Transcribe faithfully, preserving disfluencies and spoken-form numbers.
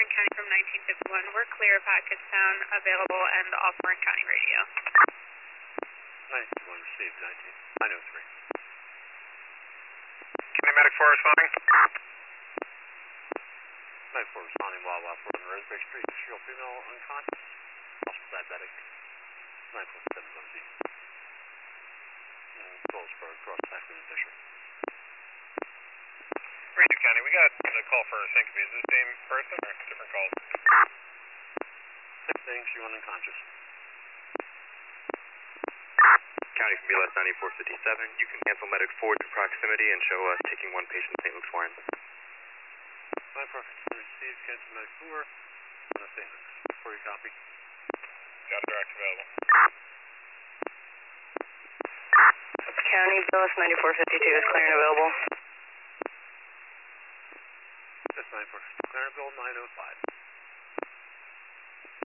Warren County from nineteen fifty-one. We're clear, package sound available, and off Warren County radio. nineteen fifty-one received, nineteen nine oh three. County Medic four responding. nine four responding, Wawa four on Roseberry Street. Serial female unconscious. Possible diabetic. nine four seven one B. Goldsboro, cross Packard and Fisher. Ranger County, we got a call for syncope. Is this the same person or different calls? Same thing, she went unconscious. County from B L S ninety-four fifty-seven, you can cancel medic forward to proximity and show us taking one patient Saint Luke's Warren. nine four fifty-one received, cancel medic four, on Saint Luke's. For your copy. Got a direct available. County, B L S ninety-four fifty-two is clear and available. That's nine four fifty, clear and available, nine oh five.